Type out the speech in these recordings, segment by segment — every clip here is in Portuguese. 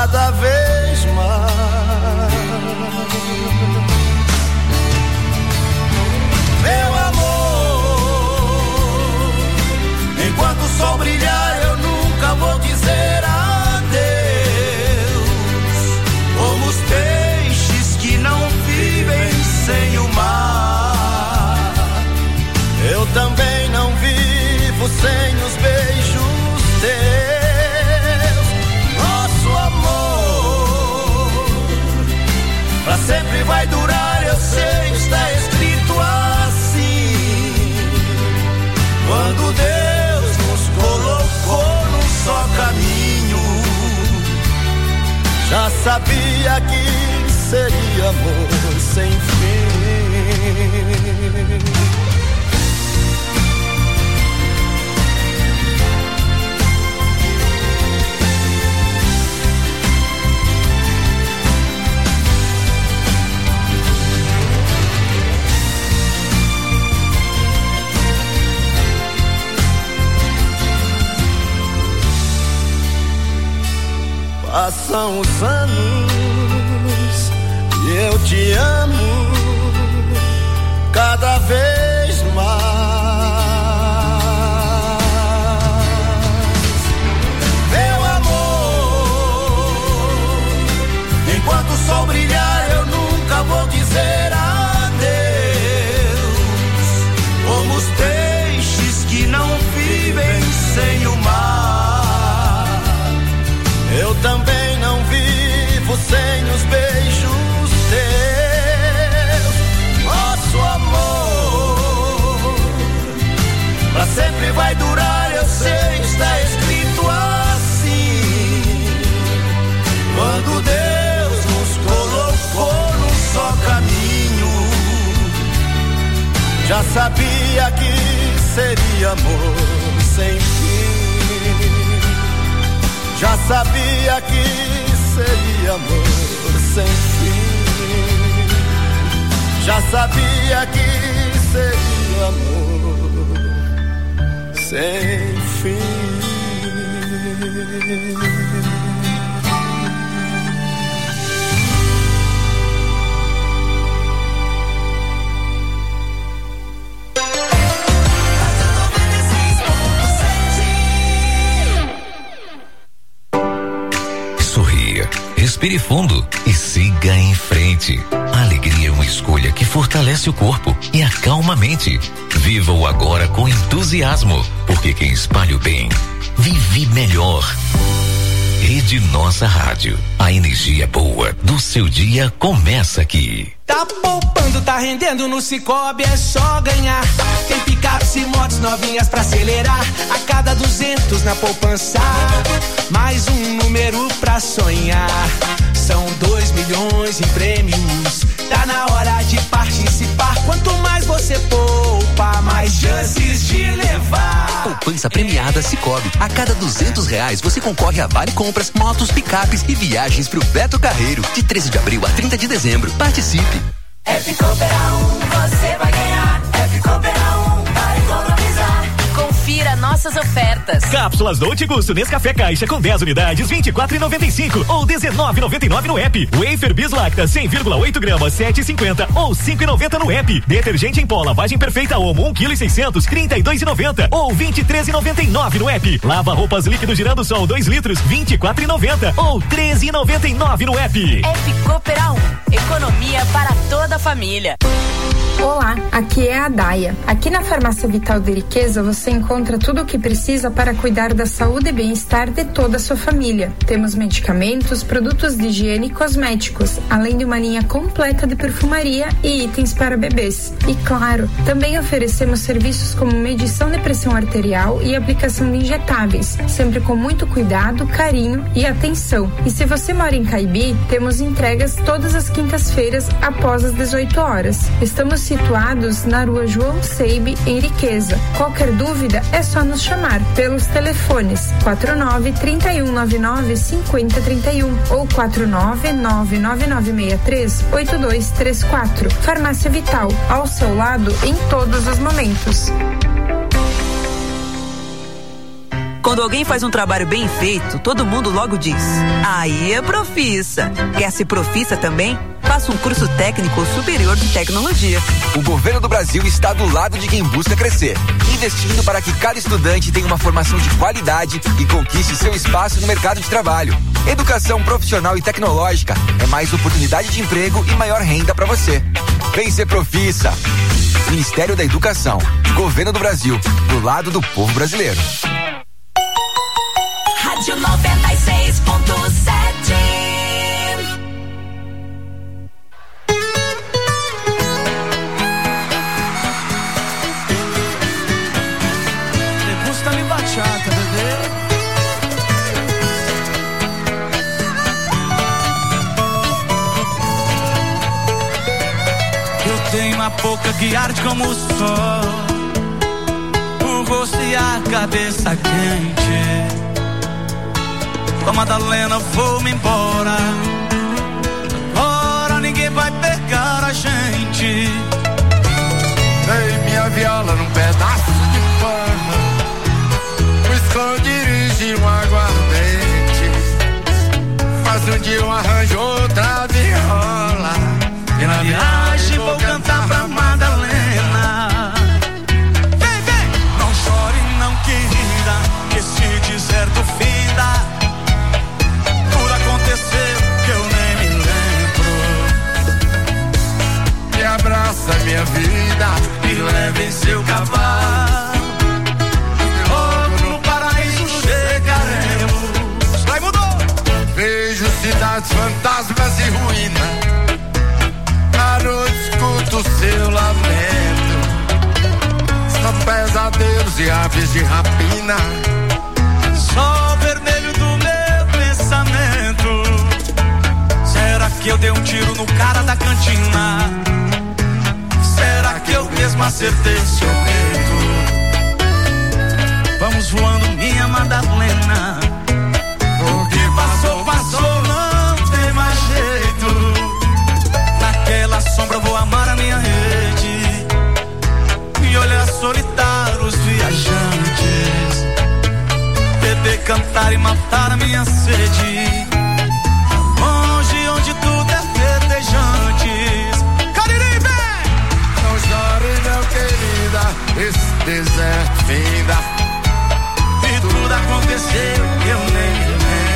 cada vez mais. Meu amor, enquanto o sol brilhar eu nunca vou dizer adeus, como os peixes que não vivem sem o mar. Eu também não vivo sem os beijos teus. Nosso amor pra sempre vai durar, eu sei, está escrito assim. Quando Deus nos colocou num só caminho, já sabia que seria amor sem fim. Passam os anos e eu te amo cada vez mais. Meu amor, enquanto o sol brilhar eu nunca vou dizer adeus, como os peixes que não vivem sem o mar. Eu também não vivo sem os beijos teus. Nosso amor pra sempre vai durar, eu sei, está escrito assim. Quando Deus nos colocou num só caminho, já sabia que seria amor sem fim. Já sabia que seria amor sem fim. Já sabia que seria amor sem fim. Respire fundo e siga em frente. A alegria é uma escolha que fortalece o corpo e acalma a mente. Viva o agora com entusiasmo, porque quem espalha o bem, vive melhor. Rede Nossa Rádio. A energia boa do seu dia começa aqui. Tá poupando, tá rendendo no Cicobi, é só ganhar. Tem picapes e motos novinhas pra acelerar. A cada 200 na poupança, mais um número pra sonhar. São 2 milhões em prêmios, tá na hora de participar. Quanto mais você poupa, mais chances de levar. Poupança premiada Cicobi. A cada R$200 você concorre a vale compras, motos, picapes e viagens pro Beto Carreiro. De 13 de abril a 30 de dezembro. Participe. F-Cooper 1, você vai ganhar. F-Cooper 1, para economizar. Confira nossas ofertas. Cápsulas Dolce Gusto Nescafé Caixa com 10 unidades, R$24,95 ou R$19,99 no app. Wafer Bis Lacta 100,8 gramas, R$7,50 ou R$5,90 no app. Detergente em pó lavagem perfeita Omo 1,6 kg, R$32,90 ou R$23,99 no app. Lava roupas líquido girando sol 2 litros, R$24,90 ou R$13,99 no app. F Cooper 1, economia para toda a família. Olá, aqui é a Daia. Aqui na Farmácia Vital de Riqueza você encontra tudo o que precisa para cuidar da saúde e bem-estar de toda a sua família. Temos medicamentos, produtos de higiene e cosméticos, além de uma linha completa de perfumaria e itens para bebês. E claro, também oferecemos serviços como medição de pressão arterial e aplicação de injetáveis, sempre com muito cuidado, carinho e atenção. E se você mora em Caibi, temos entregas todas as quintas-feiras após as 18 horas. Estamos situados na Rua João Seibe, em Riqueza. Qualquer dúvida é só nos chamar pelos telefones 49-3199-5031 ou 4999963-8234. Farmácia Vital, ao seu lado em todos os momentos. Quando alguém faz um trabalho bem feito, todo mundo logo diz: aí é profissa. Quer ser profissa também? Faça um curso técnico superior de tecnologia. O governo do Brasil está do lado de quem busca crescer, investindo para que cada estudante tenha uma formação de qualidade e conquiste seu espaço no mercado de trabalho. Educação profissional e tecnológica é mais oportunidade de emprego e maior renda para você. Vem ser profissa. Ministério da Educação, Governo do Brasil, do lado do povo brasileiro. Rádio 96.7. Tem uma boca que arde como o sol, o rosto e a cabeça quente. Com a Madalena vou-me embora, agora ninguém vai pegar a gente. Dei minha viola num pedaço de pano, o esconderijo um aguardente. Mas um dia eu arranjo outra viola e na viagem vou cantar pra Madalena. Vem, vem! Não chore não, querida, que se deserto finda. Tudo aconteceu que eu nem me lembro. Me abraça minha vida, me leve em seu cavalo. Logo no paraíso chegaremos. Vai, mudou! Vejo cidades fantasmas e ruínas, à noite escuto o seu lamento. São pesadelos e aves de rapina, sol vermelho do meu pensamento. Será que eu dei um tiro no cara da cantina? Será que eu mesmo acertei seu medo? Vamos voando, minha Madalena. O que passou, passou, não tem mais jeito. Naquela sombra vou amar a minha rede e olhar solitário os viajantes, beber, cantar e matar a minha sede. Longe onde tudo é verdejantes. Cariri, vem! Não chore não, querida, esse deserto finda. E tudo aconteceu que eu nem me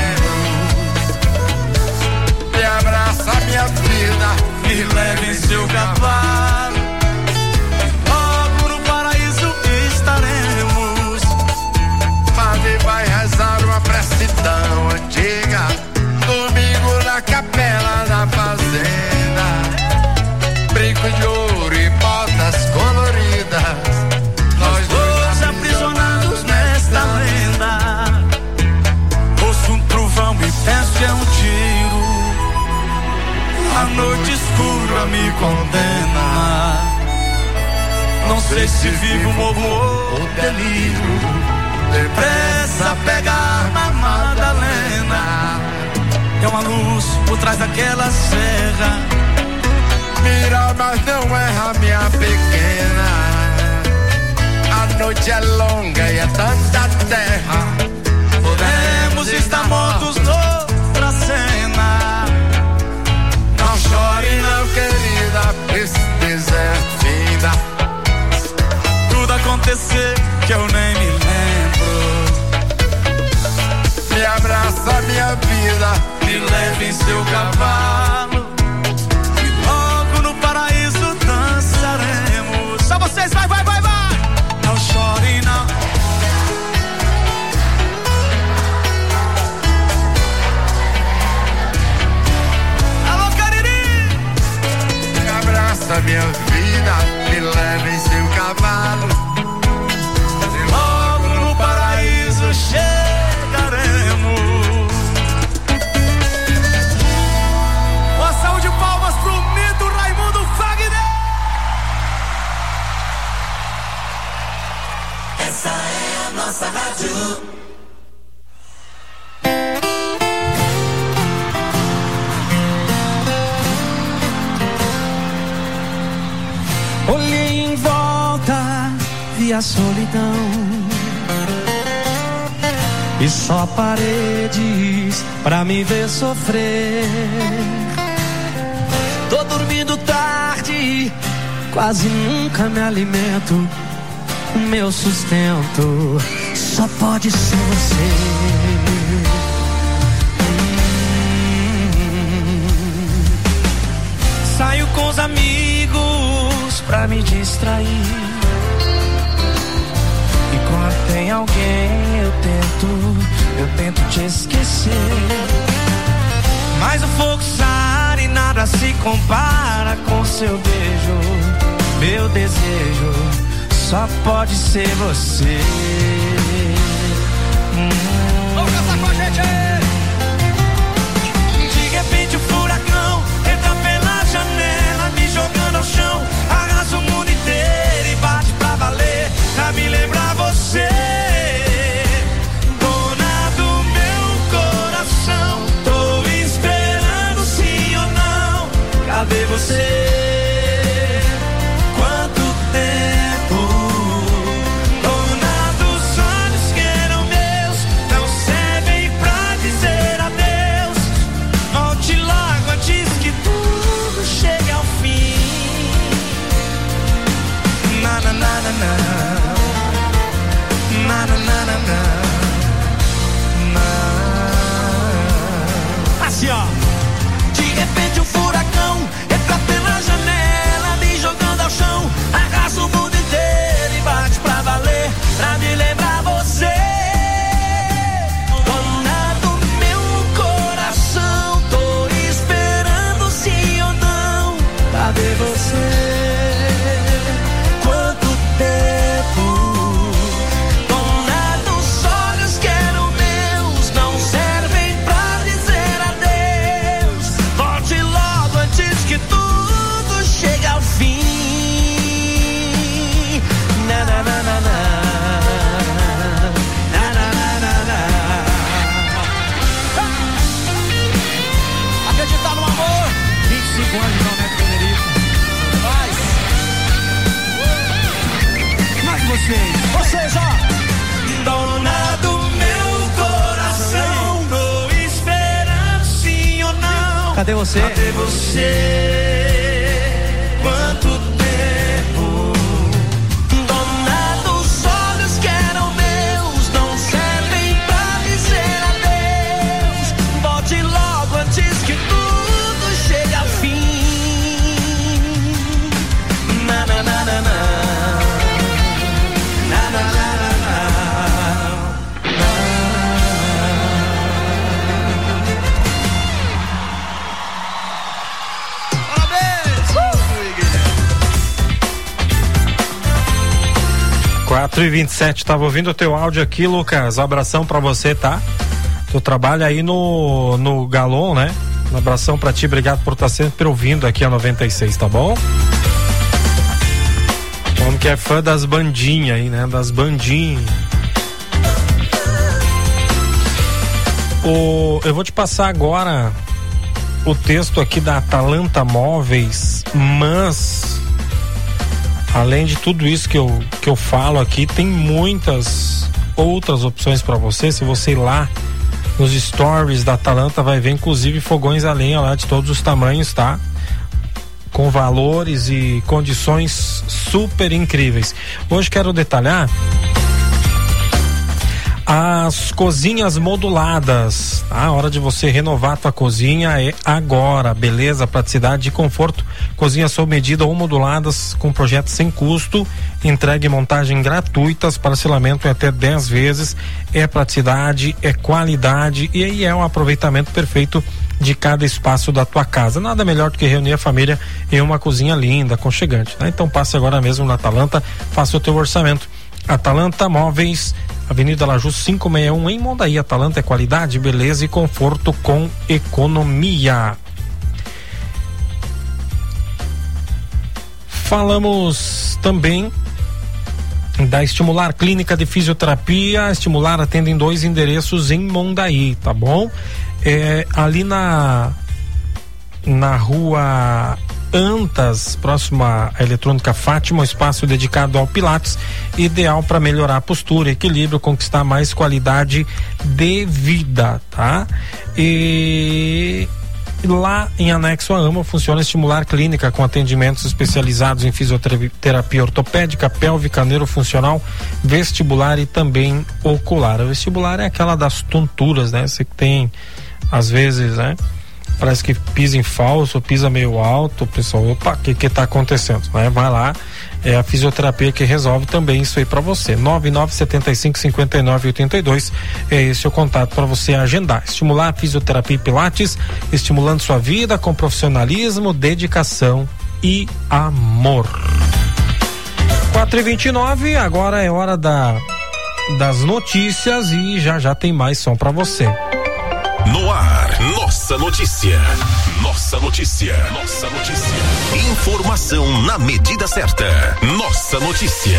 lembro. Me abraça minha vida, me leve em seu cavalo. Logo no paraíso estaremos. Padre vai rezar uma prece tão antiga, domingo na capela da fazenda. Brinco de ouro e botas coloridas, nós dois aprisionados nesta lenda. Ouço um trovão e penso que é um tiro. A noite escura me condena. Não sei se vivo, morro ou delírio. Depressa pegar na Madalena. É uma luz por trás daquela serra. Mira, mas não erra, minha pequena. A noite é longa e é tanta terra. Podemos estar mortos noutra cena. Não chore não, querida, esse deserto finda. Tudo aconteceu que eu nem me lembro. Me abraça minha vida, me leve em seu cavalo. E logo no paraíso dançaremos. Só vocês, vai, vai, vai, vai. Não chore não. Alô, Cariri! Me abraça minha vida, me leve em seu cavalo. E logo no paraíso chegaremos. Uma salva de palmas pro mito Raimundo Fagner. Essa é a nossa rádio. Olhei em volta, vi a solidão. e só paredes pra me ver sofrer. Tô dormindo tarde, quase nunca me alimento. O meu sustento só pode ser você. Saio com os amigos pra me distrair, e quando tem alguém eu tento te esquecer. Mas o fogo sai e nada se compara com seu beijo. Meu desejo só pode ser você. Vamos cantar com a gente aí! De repente o furacão entra pela janela, me jogando ao chão, arrasa o mundo inteiro e bate pra valer, pra me lembrar você. Dona do meu coração, tô esperando sim ou não. Cadê você? Assim, ó. De repente um furacão entra pela janela, me jogando ao chão, arrasa o mundo inteiro e bate pra valer, pra me lembrar você. Dona do meu coração, tô esperando sim ou não. Cadê você? Vocês, ó. Dona do meu coração, tô esperando sim ou não. Cadê você? Cadê você? Quanto tempo? Dona dos olhos que eram meus, não servem pra dizer adeus. Volte logo antes que tudo chegue ao fim. Na na na na na. 4h27, tava ouvindo o teu áudio aqui, Lucas. Abração pra você, tá? Tu trabalha aí no Galon, né? Um abração pra ti, obrigado por estar sempre ouvindo aqui a 96, tá bom? Homem que é fã das bandinhas aí, né? Das bandinhas. Eu vou te passar agora o texto aqui da Atalanta Móveis, mas além de tudo isso que eu falo aqui, tem muitas outras opções para você. Se você ir lá nos stories da Atalanta, vai ver inclusive fogões a lenha lá de todos os tamanhos, tá? Com valores e condições super incríveis. Hoje quero detalhar as cozinhas moduladas. A hora de você renovar a tua cozinha é agora. Beleza, praticidade e conforto. Cozinhas sob medida ou moduladas com projeto sem custo, entrega e montagem gratuitas, parcelamento em até 10 vezes. É praticidade, é qualidade e aí é um aproveitamento perfeito de cada espaço da tua casa. Nada melhor do que reunir a família em uma cozinha linda, aconchegante, né? Então passe agora mesmo na Atalanta, faça o teu orçamento. Atalanta Móveis, Avenida Lajus 561 em Mondaí. Atalanta é qualidade, beleza e conforto com economia. Falamos também da Estimular Clínica de Fisioterapia. Estimular atende em 2 endereços em Mondaí, tá bom? Ali na rua Antas, próximo à Eletrônica Fátima, um espaço dedicado ao Pilates, ideal para melhorar a postura, equilíbrio, conquistar mais qualidade de vida, tá? E lá em anexo à AMA funciona Estimular Clínica, com atendimentos especializados em fisioterapia ortopédica, pélvica, neurofuncional, vestibular e também ocular. A vestibular é aquela das tonturas, né? Você tem, às vezes, né? Parece que pisa em falso, pisa meio alto, o pessoal, opa, o que tá acontecendo? Né? Vai lá, é a fisioterapia que resolve também isso aí para você. 99755982 é esse o contato para você agendar. Estimular a fisioterapia e Pilates, estimulando sua vida com profissionalismo, dedicação e amor. 4h29, agora é hora das notícias e já tem mais som para você. No ar, Nossa Notícia. Nossa Notícia. Nossa Notícia. Informação na medida certa. Nossa Notícia.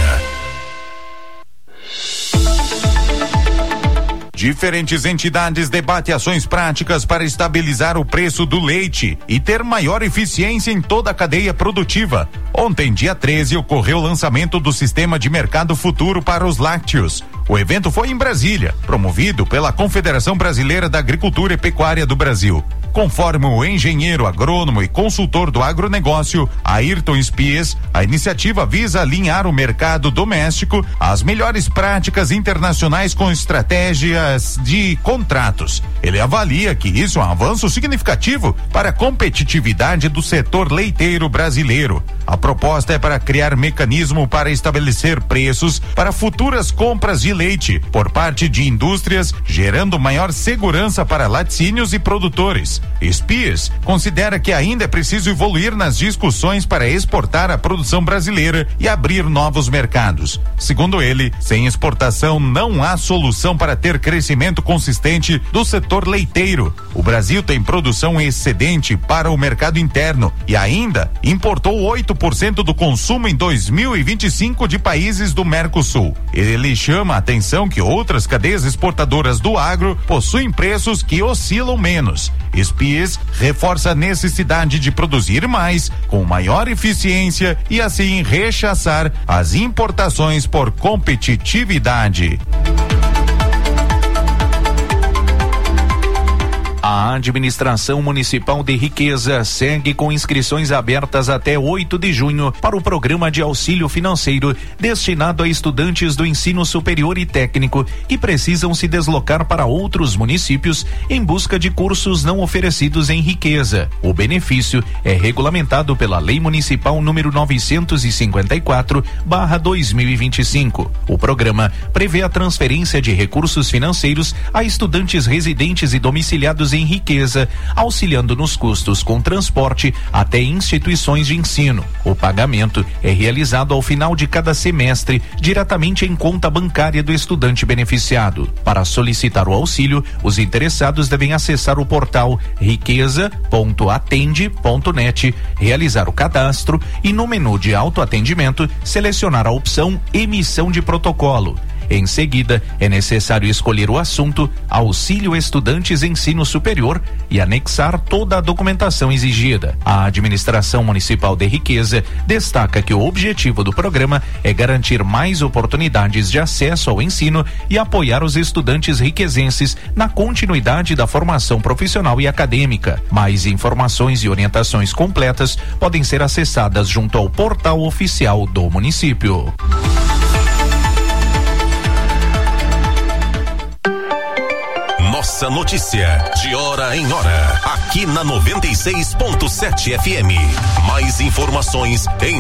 Diferentes entidades debatem ações práticas para estabilizar o preço do leite e ter maior eficiência em toda a cadeia produtiva. Ontem, dia 13, ocorreu o lançamento do Sistema de Mercado Futuro para os Lácteos. O evento foi em Brasília, promovido pela Confederação Brasileira da Agricultura e Pecuária do Brasil. Conforme o engenheiro agrônomo e consultor do agronegócio, Ayrton Spies, a iniciativa visa alinhar o mercado doméstico às melhores práticas internacionais com estratégias de contratos. Ele avalia que isso é um avanço significativo para a competitividade do setor leiteiro brasileiro. A proposta é para criar mecanismo para estabelecer preços para futuras compras de leite por parte de indústrias, gerando maior segurança para laticínios e produtores. Spies considera que ainda é preciso evoluir nas discussões para exportar a produção brasileira e abrir novos mercados. Segundo ele, sem exportação não há solução para ter crescimento consistente do setor leiteiro. O Brasil tem produção excedente para o mercado interno e ainda importou 8% do consumo em 2025 de países do Mercosul. Ele chama a atenção que outras cadeias exportadoras do agro possuem preços que oscilam menos. Spies reforça a necessidade de produzir mais, com maior eficiência e assim rechaçar as importações por competitividade. A administração municipal de Riqueza segue com inscrições abertas até 8 de junho para o programa de auxílio financeiro destinado a estudantes do ensino superior e técnico que precisam se deslocar para outros municípios em busca de cursos não oferecidos em Riqueza. O benefício é regulamentado pela Lei Municipal número 954/2025. O programa prevê a transferência de recursos financeiros a estudantes residentes e domiciliados em Riqueza, auxiliando nos custos com transporte até instituições de ensino. O pagamento é realizado ao final de cada semestre, diretamente em conta bancária do estudante beneficiado. Para solicitar o auxílio, os interessados devem acessar o portal riqueza.atende.net, realizar o cadastro e no menu de autoatendimento selecionar a opção Emissão de Protocolo. Em seguida, é necessário escolher o assunto Auxílio Estudantes Ensino Superior e anexar toda a documentação exigida. A administração municipal de Riqueza destaca que o objetivo do programa é garantir mais oportunidades de acesso ao ensino e apoiar os estudantes riquezenses na continuidade da formação profissional e acadêmica. Mais informações e orientações completas podem ser acessadas junto ao portal oficial do município. Nossa Notícia, de hora em hora, aqui na 96.7 FM. Mais informações em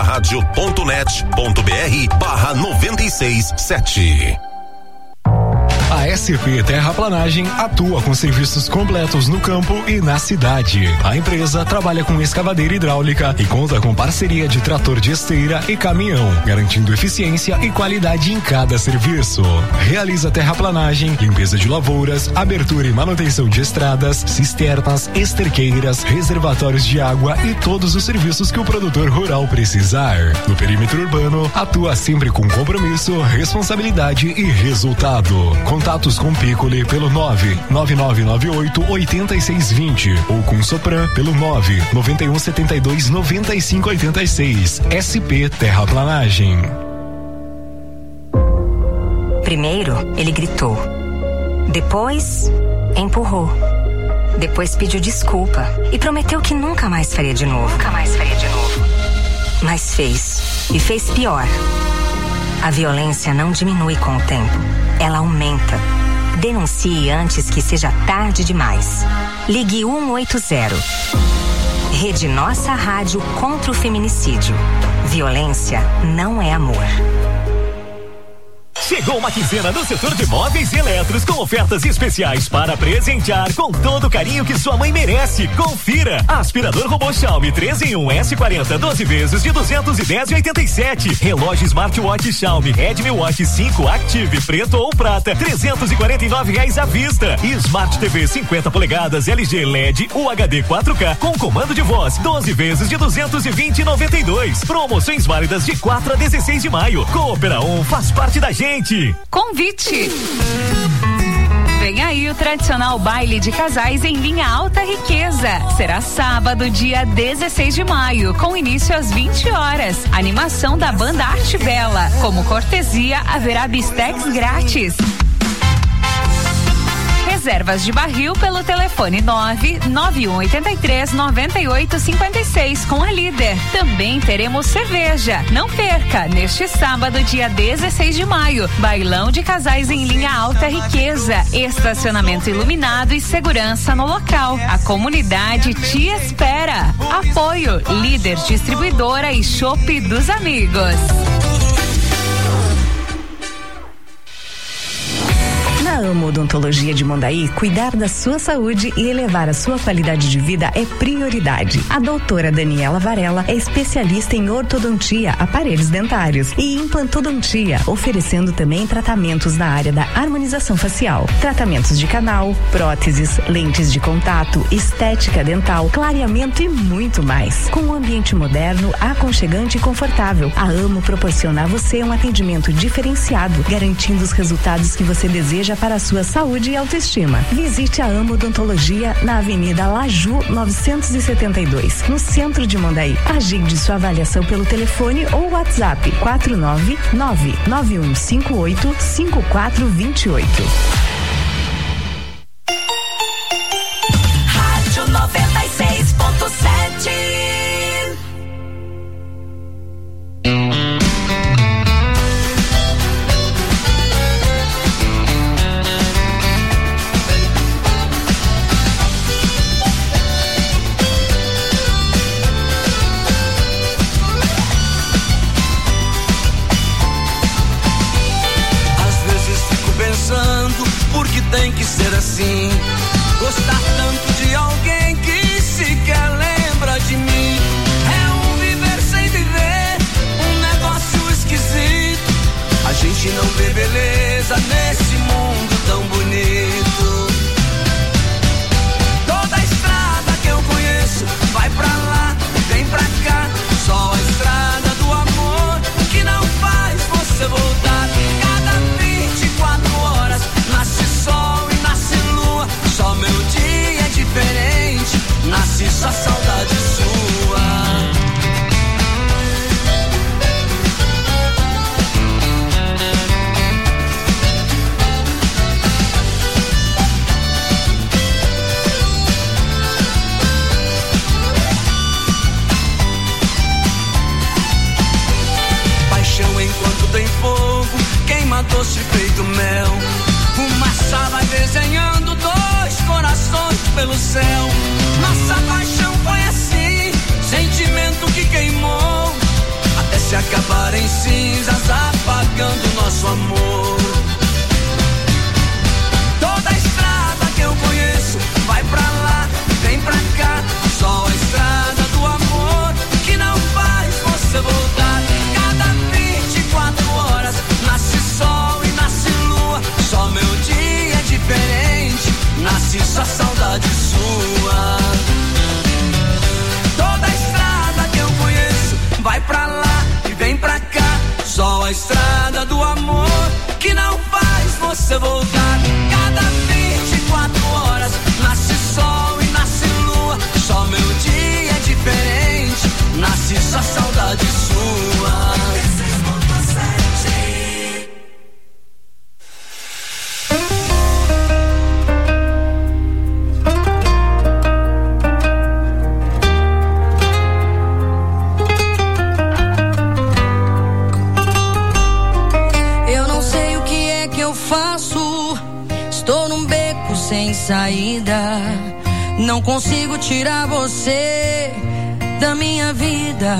nossaradio.net.br/967. A SP Terraplanagem atua com serviços completos no campo e na cidade. A empresa trabalha com escavadeira hidráulica e conta com parceria de trator de esteira e caminhão, garantindo eficiência e qualidade em cada serviço. Realiza terraplanagem, limpeza de lavouras, abertura e manutenção de estradas, cisternas, esterqueiras, reservatórios de água e todos os serviços que o produtor rural precisar. No perímetro urbano, atua sempre com compromisso, responsabilidade e resultado. Contatos Motos com Piccoli pelo 99998-8620 ou com Sopran pelo 99172-9586. SP Terraplanagem. Primeiro, ele gritou. Depois, empurrou. Depois pediu desculpa e prometeu que nunca mais faria de novo. Mas fez. E fez pior. A violência não diminui com o tempo. Ela aumenta. Denuncie antes que seja tarde demais. Ligue 180. Rede Nossa Rádio contra o feminicídio. Violência não é amor. Chegou uma quinzena no setor de móveis e eletros com ofertas especiais para presentear com todo o carinho que sua mãe merece. Confira! Aspirador robô Xiaomi 3 em 1 S40 12 vezes de 210,87. Relógio smartwatch Xiaomi Redmi Watch 5 Active preto ou prata R$349 à vista. E Smart TV 50 polegadas LG LED UHD 4K com comando de voz 12 vezes de 220,92. Promoções válidas de 4 a 16 de maio. Coopera 1 faz parte da gente. Convite. Vem aí o tradicional baile de casais em linha Alta Riqueza. Será sábado, dia 16 de maio, com início às 20 horas. Animação da banda Arte Bela. Como cortesia, haverá bistecs grátis. Reservas de barril pelo telefone 99183-9856 com a Líder. Também teremos cerveja. Não perca, neste sábado, dia 16 de maio, bailão de casais em linha Alta Riqueza. Estacionamento iluminado e segurança no local. A comunidade te espera. Apoio Líder Distribuidora e Chopp dos Amigos. Na Amo Odontologia de Mondaí, cuidar da sua saúde e elevar a sua qualidade de vida é prioridade. A doutora Daniela Varela é especialista em ortodontia, aparelhos dentários e implantodontia, oferecendo também tratamentos na área da harmonização facial, tratamentos de canal, próteses, lentes de contato, estética dental, clareamento e muito mais. Com um ambiente moderno, aconchegante e confortável, a Amo proporciona a você um atendimento diferenciado, garantindo os resultados que você deseja para a sua saúde e autoestima. Visite a Amo Odontologia na Avenida Laju 972, no centro de Mondaí. Agende sua avaliação pelo telefone ou WhatsApp 499-9158-5428. Rádio 96.7. Tem que ser assim, gostar tanto de alguém que sequer lembra de mim. É um viver sem viver, um negócio esquisito. A gente não vê beleza nesse mundo tão bonito. Toda a estrada que eu conheço vai pra lá, vem pra cá. Só a estrada do amor que não faz você voltar. Cada 24 horas nasce sol e nasce lua. Só meu dia é diferente, nasce só saudade sua. Paixão enquanto tem fogo, queima doce feito mel. Fumaça vai desenhando dois corações pelo céu. Nossa paixão foi assim, sentimento que queimou, até se acabar em cinzas, apagando nosso amor. Toda a estrada que eu conheço vai pra lá, vem pra cá. Só a estrada do amor que não faz você voltar. Cada 24 horas nasce sol e nasce lua. Só meu dia é diferente, nasce só saudade sua. Toda a estrada que eu conheço vai pra lá e vem pra cá. Só a estrada do amor que não faz você você voltar. Cada 24 horas nasce sol e nasce lua. Só meu dia é diferente, nasce só saudade sua. Estou num beco sem saída. Não consigo tirar você da minha vida.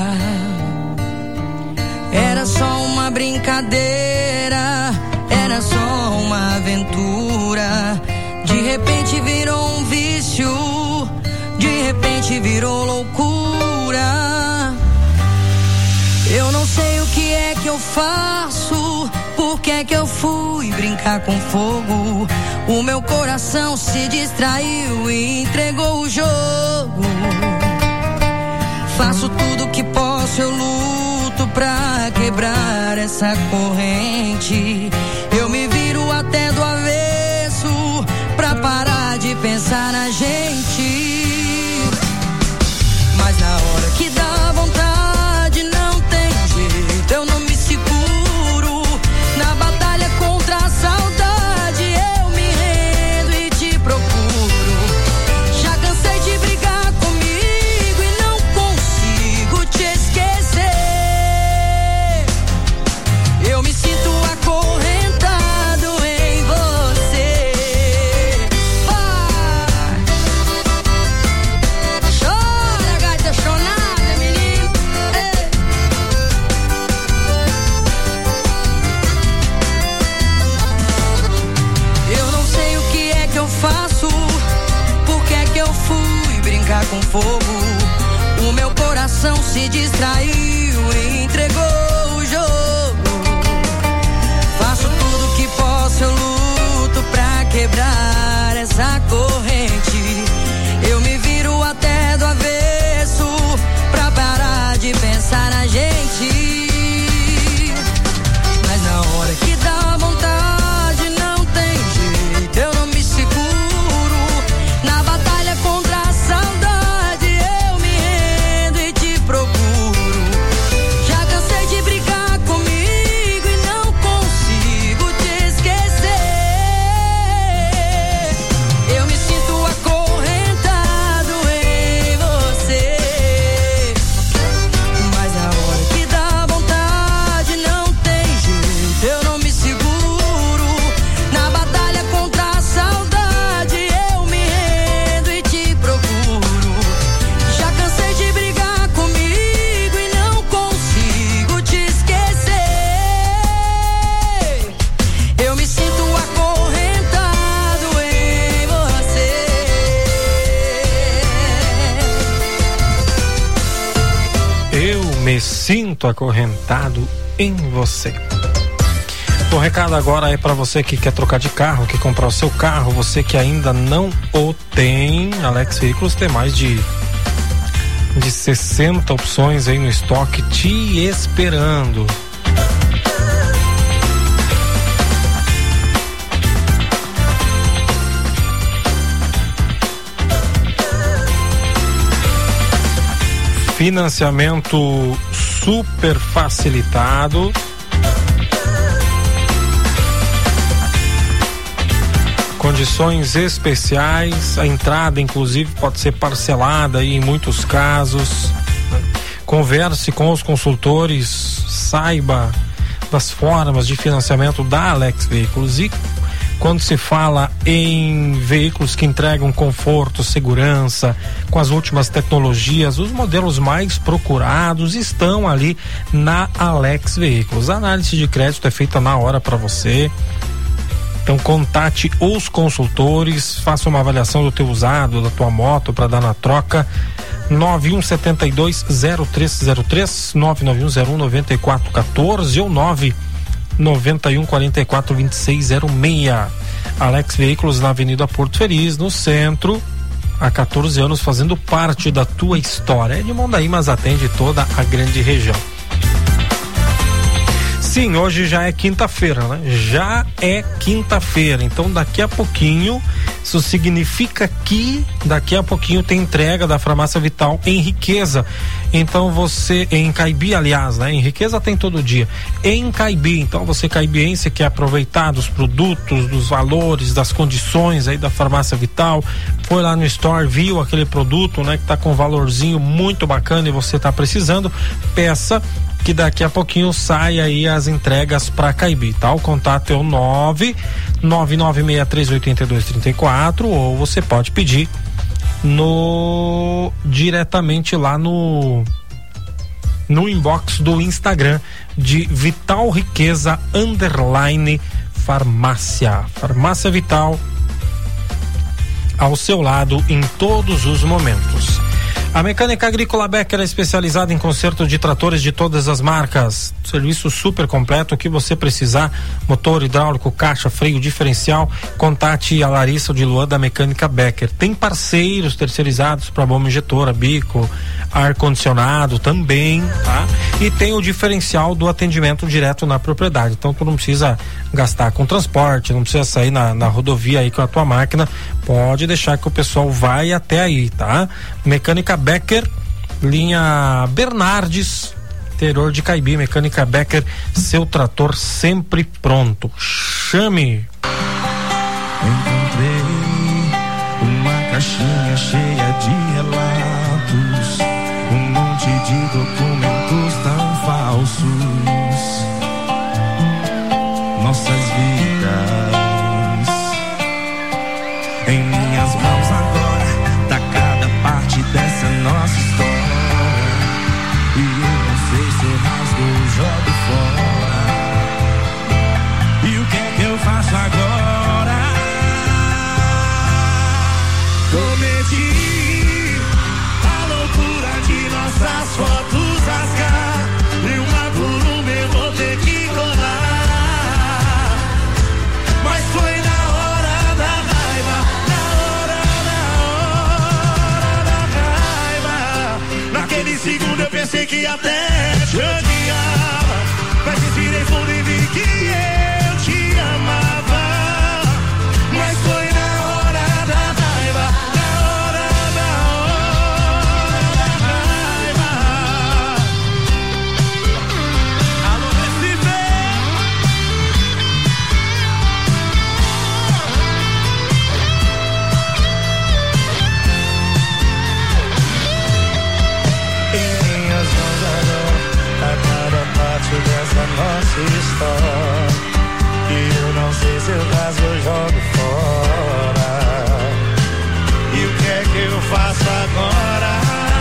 Era só uma brincadeira, era só uma aventura. De repente virou um vício, de repente virou loucura. Eu não sei o que é que eu faço. Por que é que eu fui brincar com fogo? O meu coração se distraiu e entregou o jogo. Faço tudo que posso, eu luto pra quebrar essa corrente. Eu me viro até do avesso pra parar de pensar na gente. Mas na hora que dá vontade não tem jeito, eu não me seguro. Na batalha contra a saudade eu me rendo e te procuro. Já cansei de brigar comigo e não consigo te esquecer. Eu me sinto acorrentado em você. Chora, gaita chonada, menino. Eu não sei o que é que eu faço. Por que é que eu fui brincar com fogo? O meu coração se distraiu e entregou o jogo. Faço tudo que posso, eu luto pra quebrar essa corrente. Eu me viro até do avesso pra parar de pensar na gente. Mas na hora que dá vontade não tem jeito, eu não me seguro. Na batalha contra a saudade eu me rendo e te procuro. Já cansei de brigar comigo e não consigo te esquecer. Eu me sinto acorrentado em você. Mas na hora que dá vontade não tem jeito, eu não me seguro. Na batalha contra a saudade eu me rendo e te procuro. Já cansei de brigar comigo e não consigo te esquecer. Eu me sinto acorrentado em você. Eu me sinto acorrentado em você. O recado agora é para você que quer trocar de carro, que comprar o seu carro, você que ainda não o tem. Alex Veículos tem mais de 60 opções aí no estoque te esperando. Financiamento super facilitado. Condições especiais, a entrada inclusive pode ser parcelada aí em muitos casos. Converse com os consultores, saiba das formas de financiamento da Alex Veículos. E quando se fala em veículos que entregam conforto, segurança, com as últimas tecnologias, os modelos mais procurados estão ali na Alex Veículos. A análise de crédito é feita na hora para você. Então contate os consultores, faça uma avaliação do teu usado, da tua moto para dar na troca. 9172-0303, 99101-9414 ou 991442606. Alex Veículos na Avenida Porto Feliz, no centro, há 14 anos fazendo parte da tua história. É de Mondaí, mas atende toda a grande região. Sim, hoje já é quinta-feira, né? Já é quinta-feira, então daqui a pouquinho, isso significa que daqui a pouquinho tem entrega da Farmácia Vital em Riqueza. Então você, em Caibi, aliás, né? Em Riqueza tem todo dia. Em Caibi, então você caibiense quer aproveitar dos produtos, dos valores, das condições aí da Farmácia Vital, foi lá no store, viu aquele produto, né? Que tá com um valorzinho muito bacana e você tá precisando, peça que daqui a pouquinho sai aí as entregas para Caibi, tá? O contato é o 999638234 ou você pode pedir diretamente lá no inbox do Instagram de Vital Riqueza _farmácia. Farmácia Vital ao seu lado em todos os momentos. A Mecânica Agrícola Becker é especializada em conserto de tratores de todas as marcas. Serviço super completo, o que você precisar, motor hidráulico, caixa, freio, diferencial, contate a Larissa de Luan da Mecânica Becker. Tem parceiros terceirizados para bomba injetora, bico, ar-condicionado também, tá? E tem o diferencial do atendimento direto na propriedade. Então tu não precisa gastar com transporte, não precisa sair na rodovia aí com a tua máquina, pode deixar que o pessoal vai até aí, tá? Mecânica Becker, linha Bernardes, interior de Caibi. Mecânica Becker, seu trator sempre pronto. Chame! Encontrei uma caixinha cheia de relatos, um monte de documentos tão falsos, nossas vidas em minhas mãos agora, tá cada parte dessa nossa história, e eu não sei se eu rasgo ou jogo fora. E o que é que eu faço agora? Cometi a loucura de nossas fotos rasgar, e uma por uma eu vou ter que colar. Mas foi na hora da raiva, naquele segundo eu pensei que até te odiava, mas respirei fundo e vi que eu te amava. Mas foi na hora da raiva, na hora da raiva. Alô, Recife! Dessa nossa história, que eu não sei se eu rasgo ou jogo fora. E o que é que eu faço agora?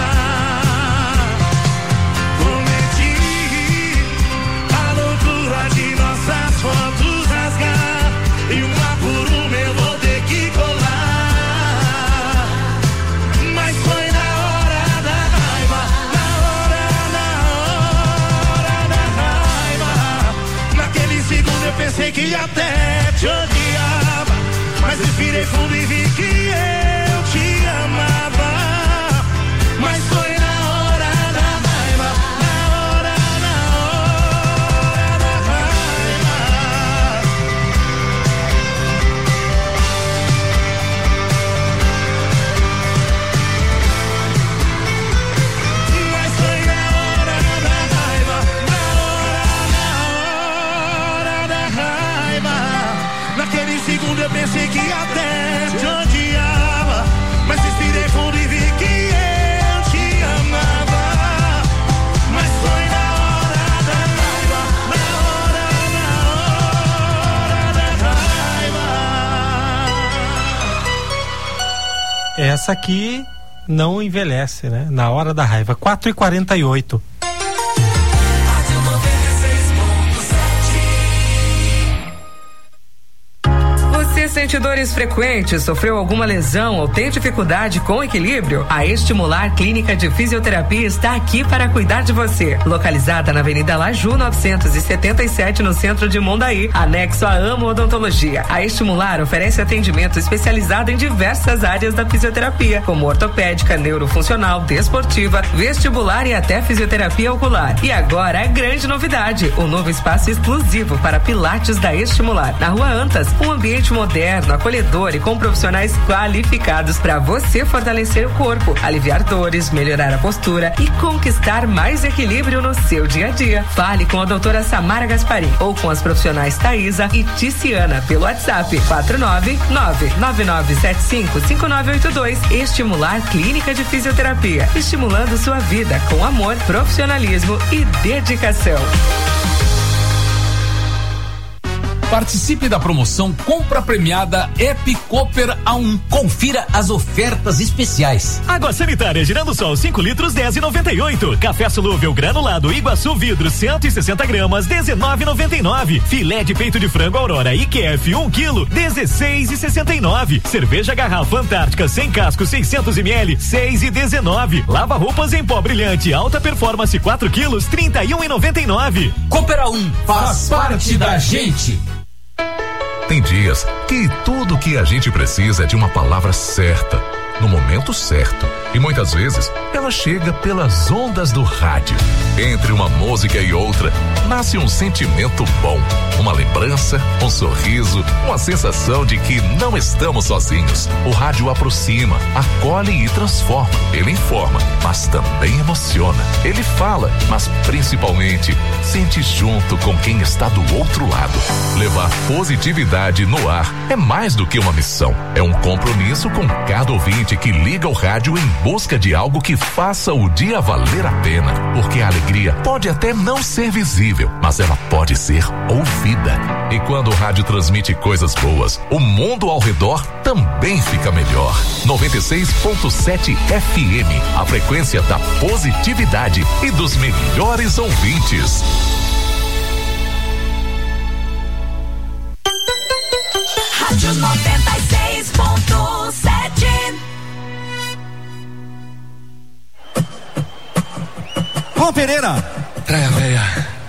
Cometi a loucura de nossas fotos rasgar, e uma por uma eu vou ter que colar. Mas foi na hora da raiva, na hora da raiva. Naquele segundo eu pensei que até te odiava, mas respirei fundo e vi que eu te amava. Mas foi na hora da raiva, na hora da raiva. Mas foi na hora da raiva, na hora da raiva. Naquele segundo eu pensei que até te odiava, mas respirei fundo e vi que eu te amava. Mas foi na hora da raiva, na hora da raiva. Essa aqui não envelhece, né? Na hora da raiva. 4h48. Você sente Sente dores frequentes, sofreu alguma lesão ou tem dificuldade com equilíbrio? A Estimular Clínica de Fisioterapia está aqui para cuidar de você. Localizada na Avenida Laju 977, no centro de Mondaí, anexo a Amo Odontologia. A Estimular oferece atendimento especializado em diversas áreas da fisioterapia, como ortopédica, neurofuncional, desportiva, vestibular e até fisioterapia ocular. E agora a grande novidade, o novo espaço exclusivo para Pilates da Estimular. Na Rua Antas, um ambiente moderno, acolhedor e com profissionais qualificados para você fortalecer o corpo, aliviar dores, melhorar a postura e conquistar mais equilíbrio no seu dia a dia. Fale com a doutora Samara Gasparim ou com as profissionais Thaisa e Ticiana pelo WhatsApp 49999755982. Estimular Clínica de Fisioterapia, estimulando sua vida com amor, profissionalismo e dedicação. Participe da promoção Compra Premiada App Cooper A1. Confira as ofertas especiais. Água sanitária Girando Sol 5 litros 10,98. Café solúvel granulado Iguaçu Vidro 160 gramas 19,99. Filé de peito de frango Aurora IQF 1 quilo 16,69. Cerveja Garrafa Antártica sem casco 600 ml 6,19. Lava roupas em pó brilhante alta performance 4 quilos 31,99. Cooper A1 faz parte da gente. Tem dias que tudo que a gente precisa é de uma palavra certa, no momento certo. E muitas vezes ela chega pelas ondas do rádio. Entre uma música e outra, nasce um sentimento bom, uma lembrança, um sorriso, uma sensação de que não estamos sozinhos. O rádio aproxima, acolhe e transforma. Ele informa, mas também emociona. Ele fala, mas principalmente sente junto com quem está do outro lado. Levar positividade no ar é mais do que uma missão. É um compromisso com cada ouvinte que liga o rádio em busca de algo que faça o dia valer a pena. Porque a alegria pode até não ser visível, mas ela pode ser ouvida. E quando o rádio transmite coisas boas, o mundo ao redor também fica melhor. 96.7 FM, a frequência da positividade e dos melhores ouvintes. Rádio 96.7. Ô Pereira, Traia veia.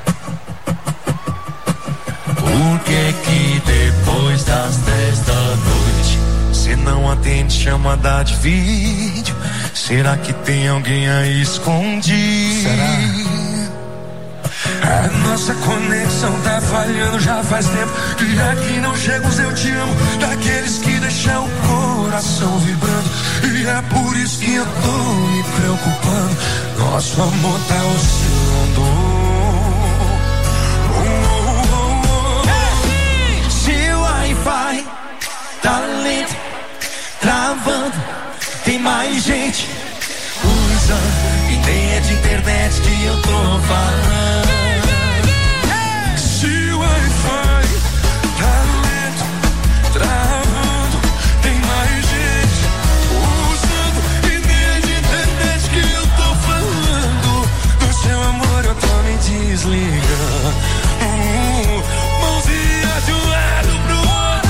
Por que depois das 10 da noite cê não atende chamada de vídeo? Será que tem alguém aí escondido? Será? A nossa conexão tá falhando já faz tempo. E aqui não chega os eu te amo daqueles que deixam o coração vibrando. E é por isso que eu tô me preocupando. Nosso amor tá oscilando. Se o Wi-Fi tá lento, travando, tem mais gente usando. E nem é de internet que eu tô falando. Se o Wi-Fi tá lento, travando, tem mais gente usando. E nem é de internet que eu tô falando. Do seu amor eu tô me desligando. Mãozinha de um lado pro outro.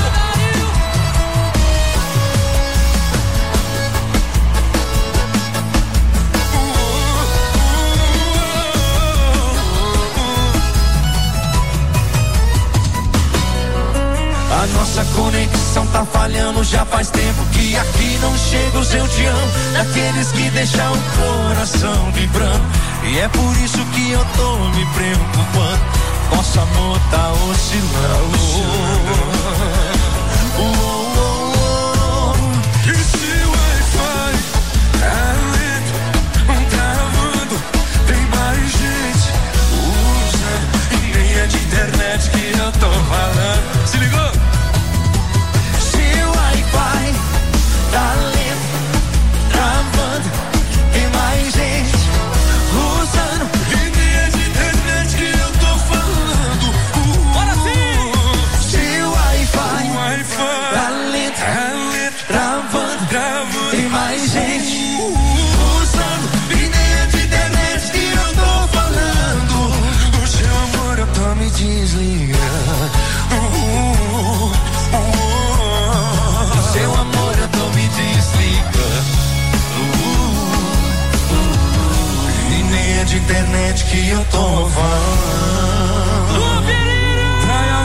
A nossa conexão tá falhando já faz tempo. Que aqui não chega os eu te amo daqueles que deixam o coração vibrando. E é por isso que eu tô me preocupando. Nosso amor tá oscilando. E se o Wi-Fi tá lento, travando, tem mais gente usando. E nem é de internet que eu tô falando. Se ligou? Wi-Fi tá lento, travando, tem mais gente usando. E nem é de internet que eu tô falando. Bora sim! Se o Wi-Fi internet que eu tô falando. Lua Praia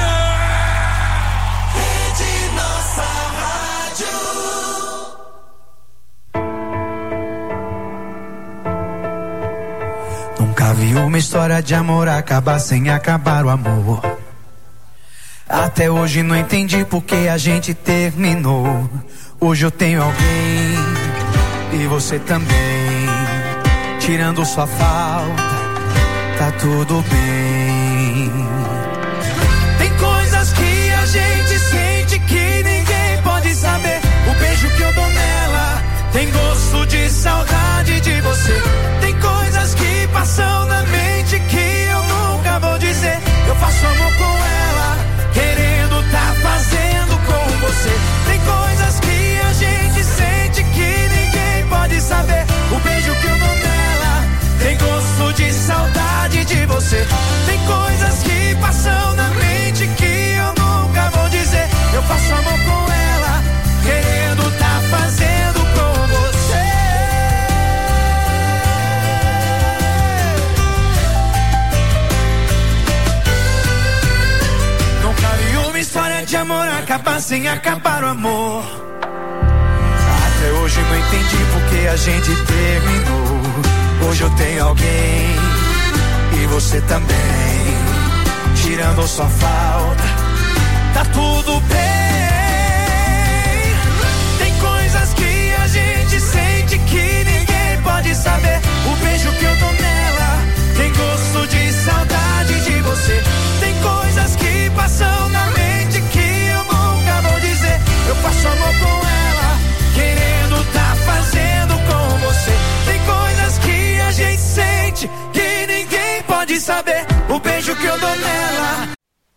Rede Nossa Rádio. Nunca vi uma história de amor acabar sem acabar o amor. Até hoje não entendi porque a gente terminou. Hoje eu tenho alguém e você também. Tirando sua falta, tá tudo bem. Tem coisas que a gente sente que ninguém pode saber. O beijo que eu dou nela tem gosto de saudade de você. Tem coisas que passam na mente que eu nunca vou dizer. Eu faço amor com ela, querendo tá fazendo com você. Tem coisas que a gente sente que ninguém pode saber. O beijo que eu dou nela tem gosto de saudade de você. Tem coisas que passam na mente que eu nunca vou dizer. Eu faço amor com ela, querendo tá fazendo com você. Nunca vi uma história de amor acabar sem acabar o amor. Até hoje não entendi porque a gente terminou. Hoje eu tenho alguém e você também. Tirando sua falta, tá tudo bem. Tem coisas que a gente sente que ninguém pode saber. O beijo que eu dou nela tem gosto de saudade de você. Tem coisas que passam na mente que eu nunca vou dizer. Eu faço amor com ela, querendo tá fazendo com você. Tem coisas que a gente sente que ninguém pode saber. O beijo que eu dou nela.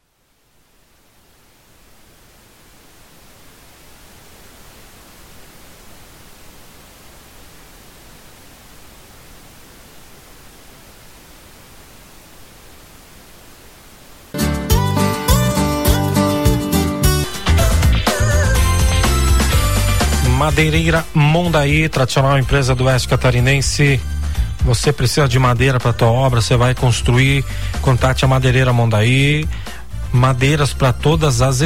Madeireira Mondaí, tradicional empresa do Oeste Catarinense. Você precisa de madeira para tua obra, você vai construir, contate a Madeireira Mondaí. Madeiras para todas as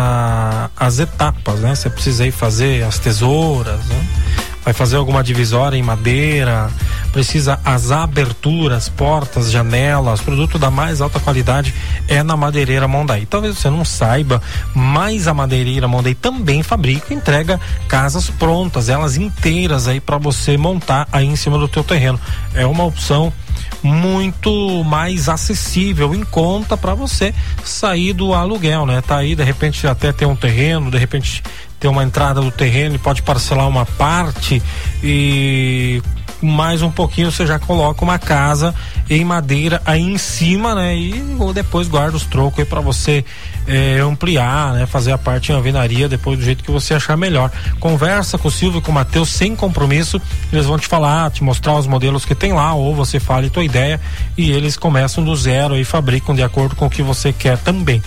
etapas, né? Você precisa ir fazer as tesouras, né? Vai fazer alguma divisória em madeira, precisa as aberturas, portas, janelas, produto da mais alta qualidade é na Madeireira Mondaí. Talvez você não saiba, mas a Madeireira Mondaí também fabrica e entrega casas prontas, elas inteiras aí para você montar aí em cima do teu terreno. É uma opção muito mais acessível, em conta para você sair do aluguel, né? Tá aí, de repente até ter um terreno, de repente ter uma entrada do terreno e pode parcelar uma parte e mais um pouquinho você já coloca uma casa em madeira aí em cima, né? E ou depois guarda os trocos aí para você ampliar, né? Fazer a parte em alvenaria depois do jeito que você achar melhor. Conversa com o Silvio e com o Matheus sem compromisso, eles vão te falar, te mostrar os modelos que tem lá, ou você fale tua ideia e eles começam do zero e fabricam de acordo com o que você quer também.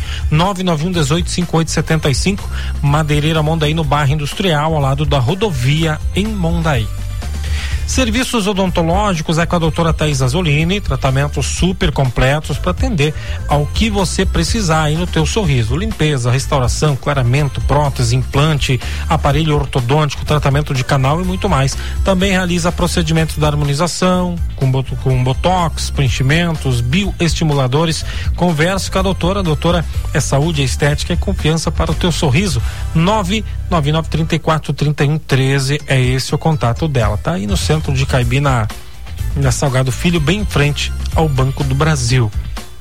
991185875, Madeireira Mondaí, no bairro Industrial, ao lado da rodovia em Mondaí. Serviços odontológicos é com a doutora Thaís Azzolini, tratamentos super completos para atender ao que você precisar aí no teu sorriso. Limpeza, restauração, clareamento, prótese, implante, aparelho ortodôntico, tratamento de canal e muito mais. Também realiza procedimentos da harmonização, com botox, preenchimentos, bioestimuladores. Converse com a doutora é saúde, é estética e confiança para o teu sorriso. 999343113 é esse o contato dela, tá aí no centro de Caibi, na Salgado Filho, bem em frente ao Banco do Brasil.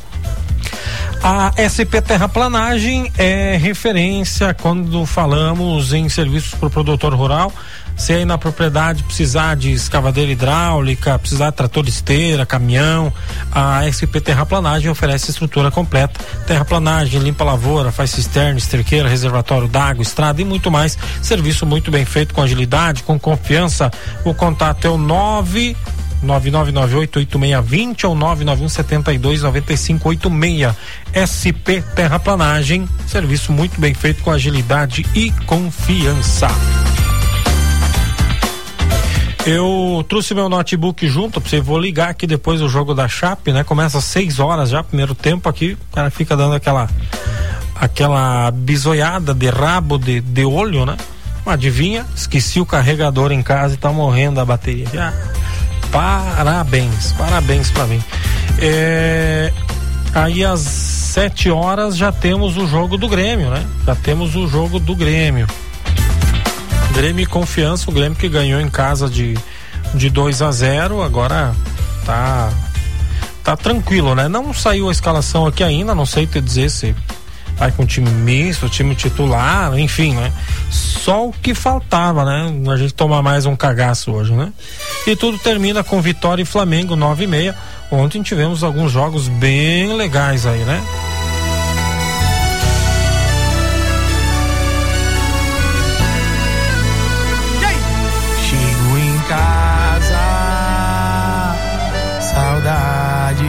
A SP Terraplanagem é referência quando falamos em serviços para o produtor rural. Se aí na propriedade precisar de escavadeira hidráulica, precisar de trator esteira, caminhão, a SP Terraplanagem oferece estrutura completa. Terraplanagem, limpa lavoura, faz cisterna, esterqueira, reservatório d'água, estrada e muito mais. Serviço muito bem feito, com agilidade, com confiança. O contato é o 999988620 ou 991729586. SP Terraplanagem, serviço muito bem feito, com agilidade e confiança. Eu trouxe meu notebook junto pra você, vou ligar aqui depois do jogo da Chape, né? Começa às 6 horas já, primeiro tempo aqui, o cara fica dando aquela bisoiada de rabo de olho, né? Adivinha? Esqueci o carregador em casa e tá morrendo a bateria. Já. Parabéns pra mim. Aí às 7 horas já temos o jogo do Grêmio, né? Grêmio e Confiança, o Grêmio que ganhou em casa de 2-0, agora tá tranquilo, né? Não saiu a escalação aqui ainda, não sei te dizer se vai com time misto, time titular, enfim, né? Só o que faltava, né? A gente tomar mais um cagaço hoje, né? E tudo termina com Vitória e Flamengo, 9h30. Ontem tivemos alguns jogos bem legais aí, né? Chego em casa, saudade,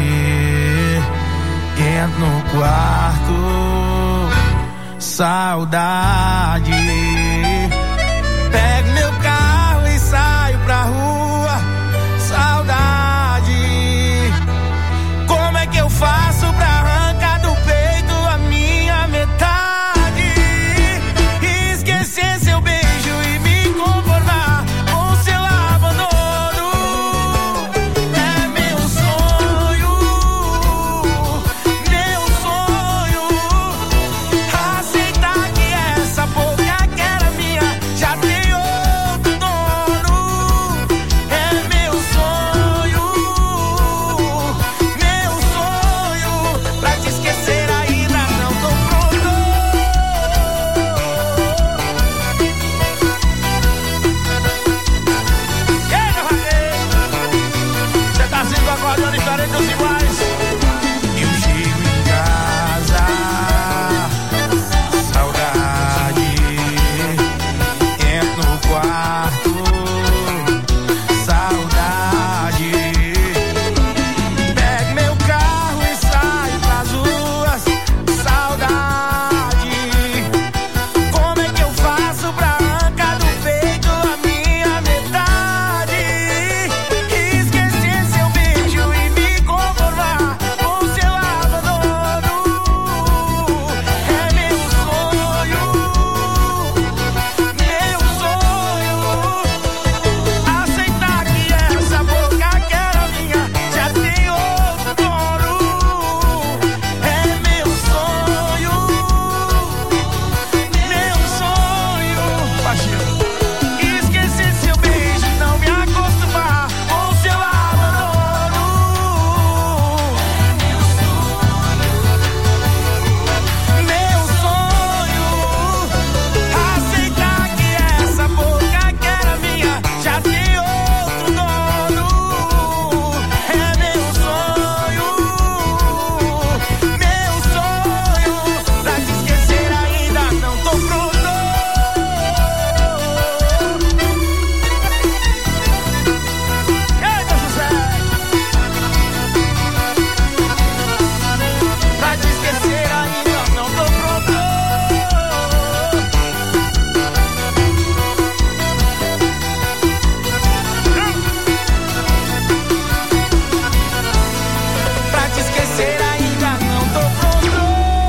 entro no quarto, saudade, pego meu carro e saio pra rua, saudade, como é que eu faço pra arrancar do peito a minha metade, esquecer seu beijo e me conformar com seu abandono, é meu sonho, aceitar que essa boca que era minha já tem outro dono, é meu sonho, pra te esquecer ainda não tô pronto. E aí, meu raquete, cê tá sempre acordando diferente dos iguais. Eu chego em casa, saudade, entro no quarto, saudade, pego meu carro e saio pras ruas, saudade, como é que eu faço pra arrancar do peito a minha metade, esquecer seu beijo e me conformar com seu abandono, é meu sonho, aceitar que essa boca que era minha já tem outro dono, é meu sonho, baixinho, esquecer seu beijo e não me acostumar com seu abandono, meu sonho, aceitar que essa boca que era minha já tem outro dono, é meu sonho, pra te esquecer ainda não tô pronto. Eita, José, pra te esquecer ainda não tô pronto. Pra te esquecer ainda não tô pronto.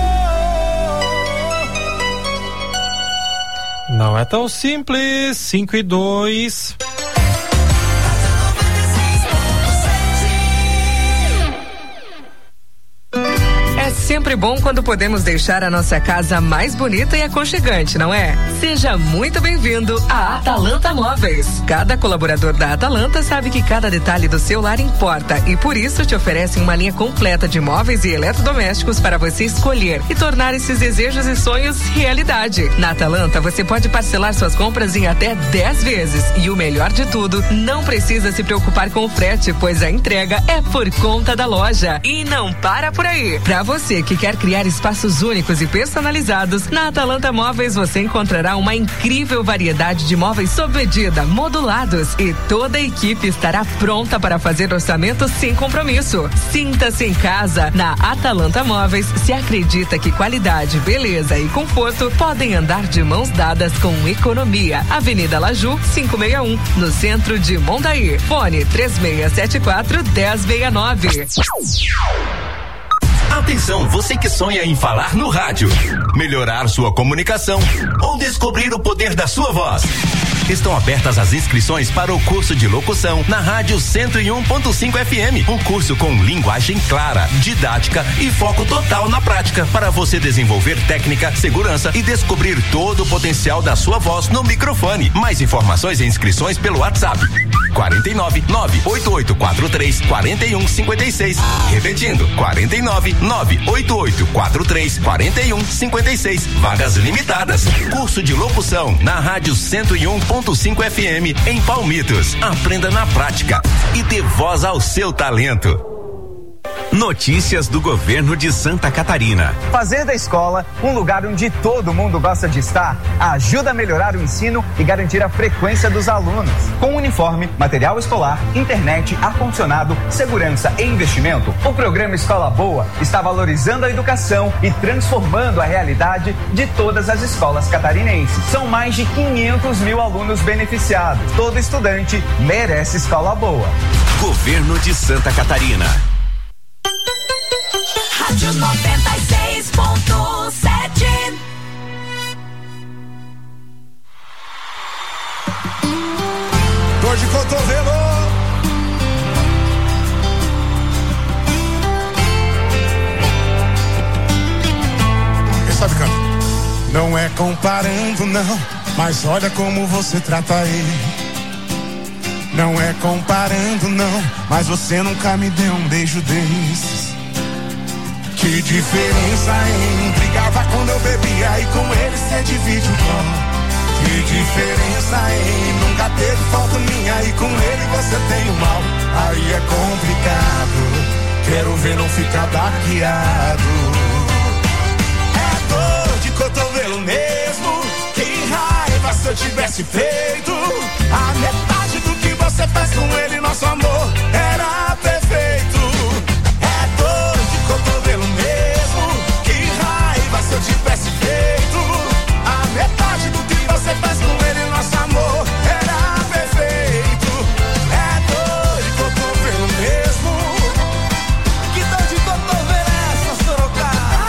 Não é tão simples. 5:02. É sempre bom quando podemos deixar a nossa casa mais bonita e aconchegante, não é? Seja muito bem-vindo à Atalanta Móveis. Cada colaborador da Atalanta sabe que cada detalhe do seu lar importa e por isso te oferece uma linha completa de móveis e eletrodomésticos para você escolher e tornar esses desejos e sonhos realidade. Na Atalanta você pode parcelar suas compras em até 10 vezes e o melhor de tudo, não precisa se preocupar com o frete, pois a entrega é por conta da loja. E não para por aí. Para você Você que quer criar espaços únicos e personalizados, na Atalanta Móveis você encontrará uma incrível variedade de móveis sob medida, modulados, e toda a equipe estará pronta para fazer orçamento sem compromisso. Sinta-se em casa. Na Atalanta Móveis se acredita que qualidade, beleza e conforto podem andar de mãos dadas com economia. Avenida Laju, 561, no centro de Mondaí. Fone 3674-1069. Atenção, você que sonha em falar no rádio, melhorar sua comunicação ou descobrir o poder da sua voz. Estão abertas as inscrições para o curso de locução na Rádio 101.5 FM. Um curso com linguagem clara, didática e foco total na prática, para você desenvolver técnica, segurança e descobrir todo o potencial da sua voz no microfone. Mais informações e inscrições pelo WhatsApp 49 98843 4156. Repetindo, 49 98843 4156. Vagas limitadas. Curso de locução na Rádio 101.5 FM em Palmitos. Aprenda na prática e dê voz ao seu talento. Notícias do governo de Santa Catarina. Fazer da escola um lugar onde todo mundo gosta de estar ajuda a melhorar o ensino e garantir a frequência dos alunos. Com uniforme, material escolar, internet, ar-condicionado, segurança e investimento, o programa Escola Boa está valorizando a educação e transformando a realidade de todas as escolas catarinenses. São mais de 500 mil alunos beneficiados. Todo estudante merece escola boa. Governo de Santa Catarina. Rádio 96.7. Dor de cotovelo. Quem sabe canta? Não é comparando não, mas olha como você trata ele. Não é comparando não, mas você nunca me deu um beijo desses. Que diferença em brigava quando eu bebia e com ele cê divide o copo. Que diferença em nunca teve falta minha e com ele você tem o mal. Aí é complicado, quero ver não ficar baqueado. É dor de cotovelo mesmo, que raiva se eu tivesse feito a metade do que você faz com ele, nosso amor era perfeito. É dor de cotovelo mesmo, que raiva se eu tivesse feito a metade do que você faz com ele, nosso amor era perfeito. É dor de cotovelo mesmo. Que dor de cotovelo é essa, Sorocaba?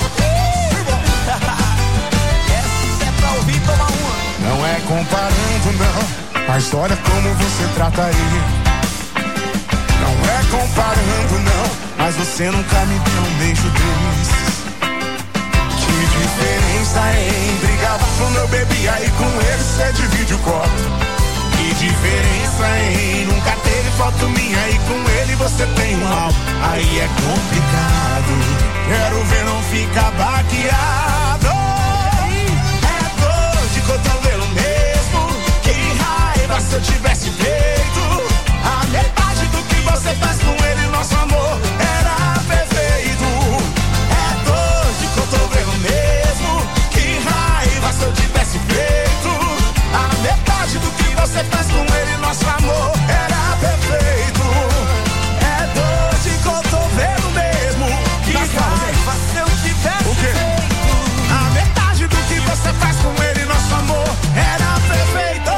Essa é pra ouvir tomar uma. Não é comparando não, mas olha como você trata ele. Não é comparando não, mas você nunca me deu um beijo desses. Que diferença em brigava quando eu bebia e com ele cê divide o copo. Que diferença em nunca teve foto minha e com ele você tem um álbum. Aí é complicado, quero ver não ficar baqueado. É dor de cotovelo mesmo, que raiva se eu tivesse feito a metade do que você faz com ele, nosso amor era perfeito. É dor de cotovelo mesmo, que raiva se eu tivesse feito a metade do que você faz com ele, nosso amor era perfeito. É dor de cotovelo mesmo, que raiva se eu tivesse feito a metade do que você faz com ele, nosso amor era perfeito.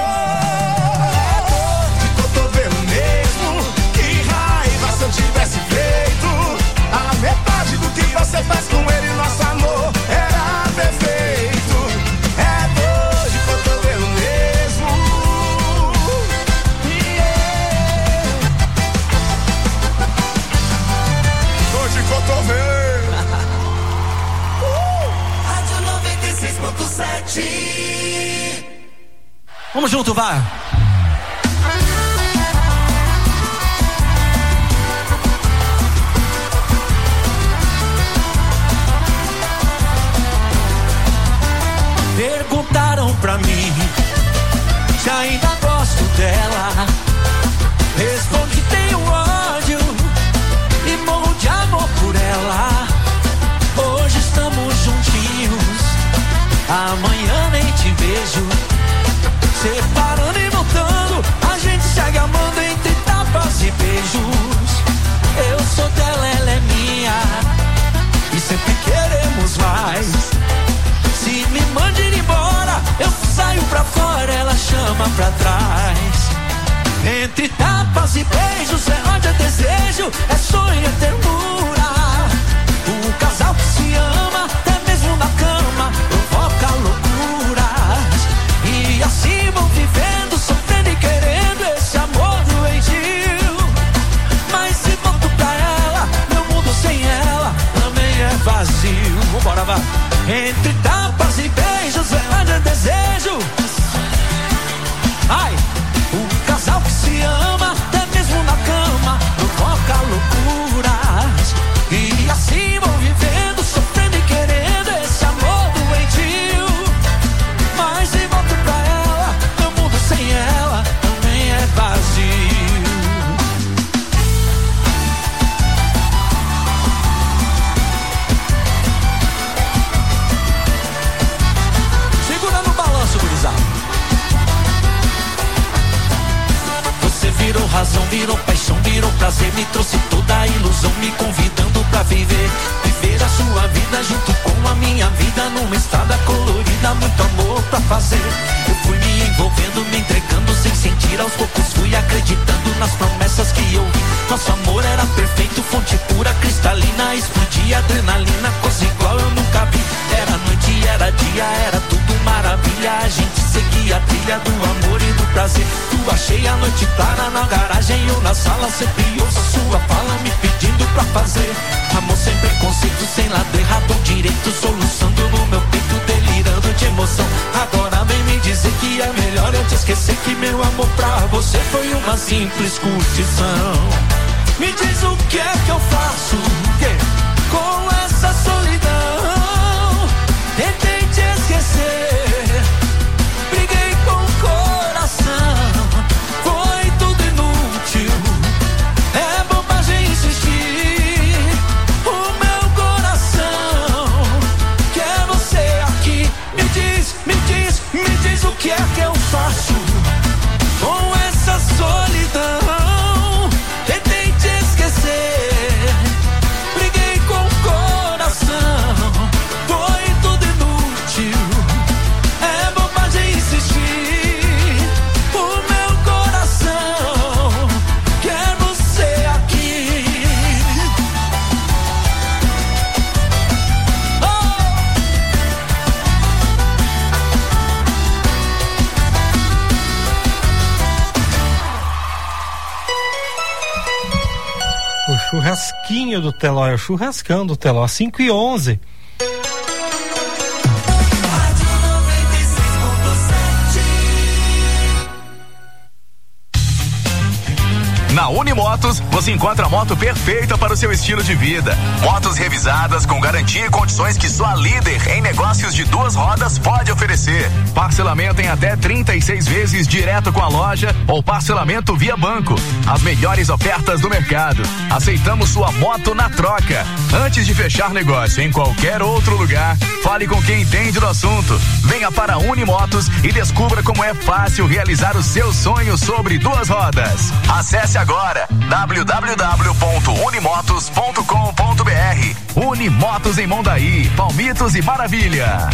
Tivesse feito a metade do que você faz com ele, nosso amor era perfeito. É dor de cotovelo mesmo. Dor de cotovelo. Rádio 96.7. Vamos junto, vá. Perguntaram pra mim se ainda gosto dela. Respondi: tenho ódio e morro de amor por ela. Entre tapas e beijos é onde é desejo, é sonho, é ternura. O casal que se ama, até mesmo na cama, provoca loucuras. E assim vão vivendo, sofrendo e querendo esse amor doentio. Mas se volto pra ela, meu mundo sem ela também é vazio. Vambora, vá. Entre tapas e beijos é onde é desejo. Ai, o casal que se ama, até mesmo na cama, provoca loucuras. E assim vão vivendo, sofrendo e querendo esse amor doentio. Mas se volto pra ela, meu mundo sem ela também é vazio. Segura no balanço, gurizada. Você virou razão, virou paixão, virou prazer. Me trouxe toda a ilusão, me convidando pra viver. Viver a sua vida junto com a minha vida, numa estrada colorida, muito amor pra fazer. Eu fui me envolvendo, me entregando sem sentir. Aos poucos fui acreditando nas promessas que eu vi. Nosso amor era perfeito, fonte pura, cristalina. Explodia adrenalina, coisa igual eu nunca vi. Era noite, era dia, era tudo maravilha. A gente seguia a trilha do amor e do prazer. Lua cheia, noite clara, na garagem ou na sala. Sempre ouço a sua fala me pedindo pra fazer. Amor sem preconceito, sem lado errado ou direito. Soluçando no meu peito, delirando de emoção. Agora vem me dizer que é melhor eu te esquecer. Que meu amor pra você foi uma simples curtição. Me diz o que é que eu faço com essa solidão. Tentei te esquecer, briguei com o coração. Foi tudo inútil, é bobagem insistir. O meu coração quer você aqui. Me diz, me diz, me diz o que é que eu faço com essa solidão. Tentei te esquecer, briguei com o coração. Foi tudo inútil, é bobagem insistir. O meu coração quer você aqui. O churrasquinho do Teló, é o churrascão do Teló, 5h11. Na Unimotos, você encontra a moto perfeita para o seu estilo de vida. Motos revisadas com garantia e condições que só a líder em negócios de 2 rodas pode oferecer. Parcelamento em até 36 vezes direto com a loja ou parcelamento via banco. As melhores ofertas do mercado. Aceitamos sua moto na troca. Antes de fechar negócio em qualquer outro lugar, fale com quem entende do assunto. Venha para a Unimotos e descubra como é fácil realizar o seu sonho sobre 2 rodas. Acesse agora www.unimotos.com.br. Unimotos em Mondaí, Palmitos e Maravilha.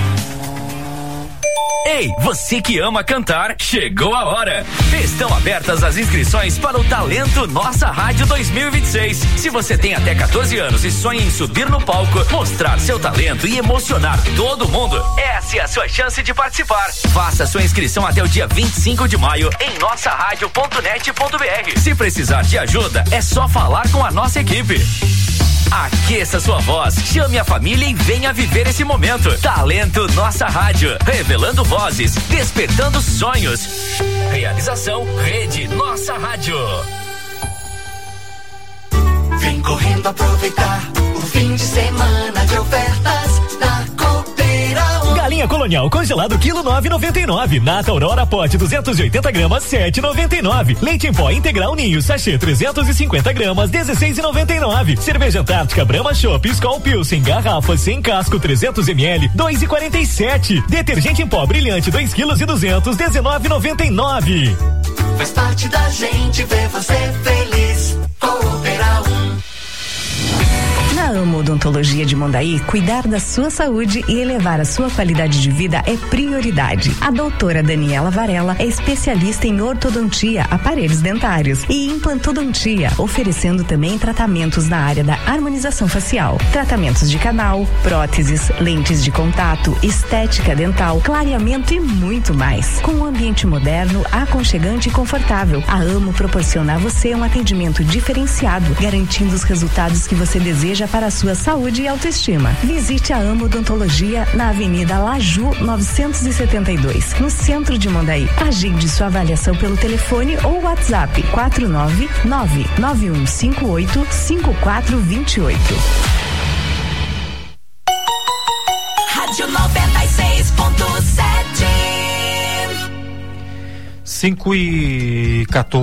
Ei, você que ama cantar, chegou a hora! Estão abertas as inscrições para o Talento Nossa Rádio 2026. Se você tem até 14 anos e sonha em subir no palco, mostrar seu talento e emocionar todo mundo, essa é a sua chance de participar. Faça sua inscrição até o dia 25 de maio em nossaradio.net.br. Se precisar de ajuda, é só falar com a nossa equipe. Aqueça sua voz, chame a família e venha viver esse momento. Talento Nossa Rádio, revelando vozes, despertando sonhos. Realização Rede Nossa Rádio. Vem correndo aproveitar o fim de semana de ofertas na Copeirão. Galinha Colonial congelado quilo 9,99. Nata Aurora pote 280 gramas 7,99. Leite em pó integral Ninho sachê 350 gramas 16,99. Cerveja Antártica Brahma Chopp Skol Pilsen garrafa sem casco 300 ml 2,47. Detergente em pó brilhante 2 quilos e 200 19,99. Faz parte da gente ver você feliz. Copeirão. Na Amo Odontologia de Mondaí, cuidar da sua saúde e elevar a sua qualidade de vida é prioridade. A doutora Daniela Varela é especialista em ortodontia, aparelhos dentários e implantodontia, oferecendo também tratamentos na área da harmonização facial, tratamentos de canal, próteses, lentes de contato, estética dental, clareamento e muito mais. Com um ambiente moderno, aconchegante e confortável, a Amo proporciona a você um atendimento diferenciado, garantindo os resultados que você deseja para a sua saúde e autoestima. Visite a Amo Odontologia na Avenida Laju 972, no centro de Mondaí. Agende sua avaliação pelo telefone ou WhatsApp 499-9158-5428. Rádio 96.7. 5:14.